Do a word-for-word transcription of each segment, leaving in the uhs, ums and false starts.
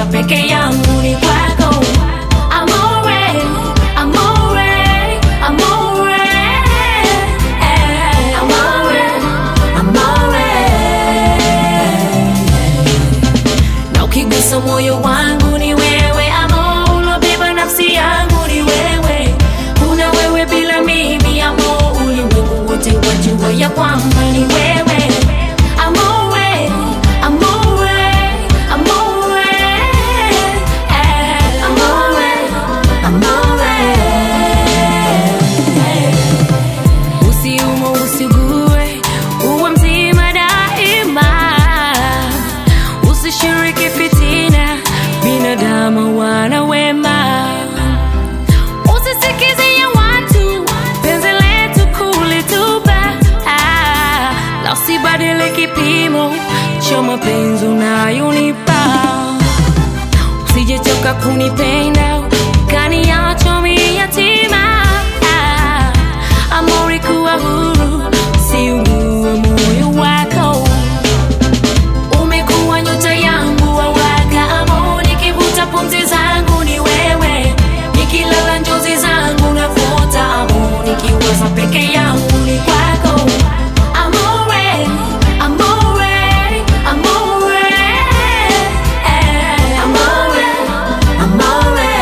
nikiwaza peke yangu ni kwako. Amore, amore, amore, eh, amore, amore. Na ukigusa moyo wangu ni wewe, amor, ulobeba nafsi yangu ni wewe. Kuna wewe bila mimi, amor, ulimwengu wote wajua ya kwamba ni wewe. Amore, amore, amore, eh, amore, amore. Usiumo usigue, uwe mzima daima. Usishiriki fitina, binadamu wana wema. Usisikize ya watu, penzi letu kulitupa. Ah, la usibadili kipimo cha mapenzi unayonipa. Usijechoka kunipenda, ukaniacha mimi yatima. Ah, amori kuwa huru, usiugue moyo wako. Umekuwa nyota yangu wawaka, amor, nikivuta pumzi zangu ni wewe. Nikilala njozi zangu nafuta, amor, nikiwaza peke yangu ni kwako. Amore, amore, amore, eh, amore, amore.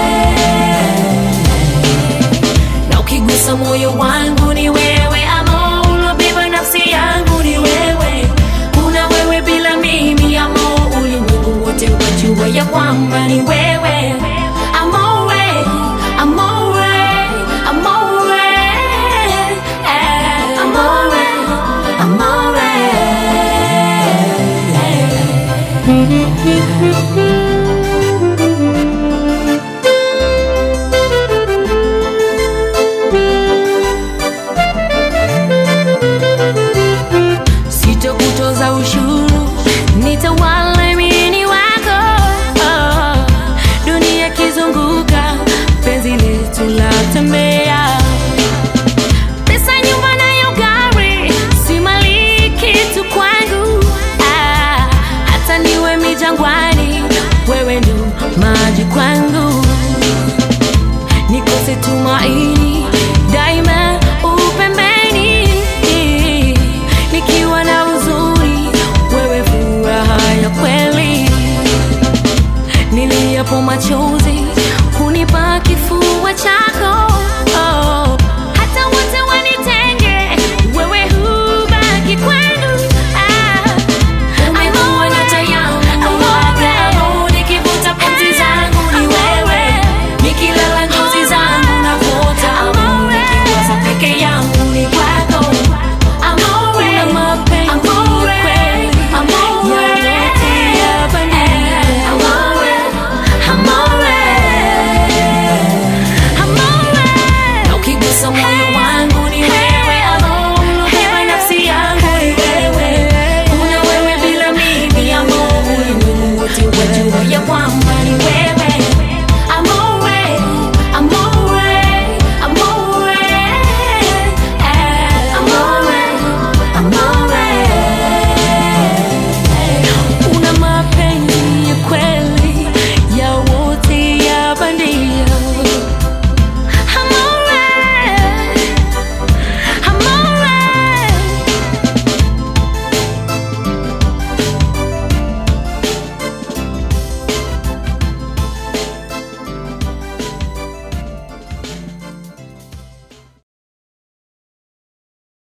Na ukigusa moyo wangu ni wewe, amor, ulobeba nafsi yangu ni wewe. Kuna wewe bila mimi, amor, ulimwengu wote wajua ya kwamba ni wewe. Amore, amore, amore, eh, amore, amore. Sitakutoza ushuru, nitawala mimi wako. Oh, dunia kizunguka, penzi letu latembea. Pesa, nyumba nayo gari, si mali kitu kwangu. Ah, hata niwe mijangwani, wewe ndo maji kwangu. Nikose tumaini,